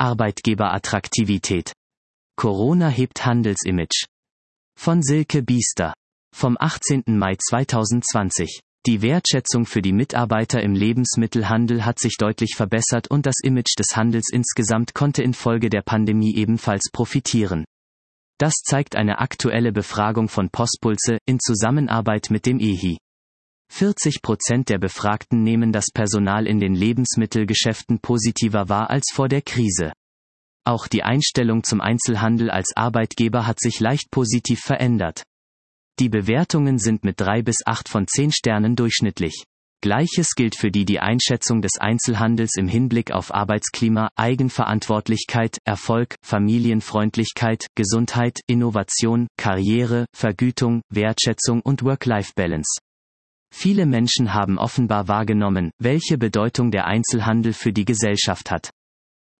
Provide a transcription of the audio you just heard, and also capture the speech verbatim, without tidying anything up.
Arbeitgeberattraktivität. Corona hebt Handelsimage. Von Silke Biester. Vom achtzehnten Mai zweitausendzwanzig. Die Wertschätzung für die Mitarbeiter im Lebensmittelhandel hat sich deutlich verbessert und das Image des Handels insgesamt konnte infolge der Pandemie ebenfalls profitieren. Das zeigt eine aktuelle Befragung von Postpulse in Zusammenarbeit mit dem E H I. vierzig Prozent der Befragten nehmen das Personal in den Lebensmittelgeschäften positiver wahr als vor der Krise. Auch die Einstellung zum Einzelhandel als Arbeitgeber hat sich leicht positiv verändert. Die Bewertungen sind mit drei bis acht von zehn Sternen durchschnittlich. Gleiches gilt für die die Einschätzung des Einzelhandels im Hinblick auf Arbeitsklima, Eigenverantwortlichkeit, Erfolg, Familienfreundlichkeit, Gesundheit, Innovation, Karriere, Vergütung, Wertschätzung und Work-Life-Balance. Viele Menschen haben offenbar wahrgenommen, welche Bedeutung der Einzelhandel für die Gesellschaft hat.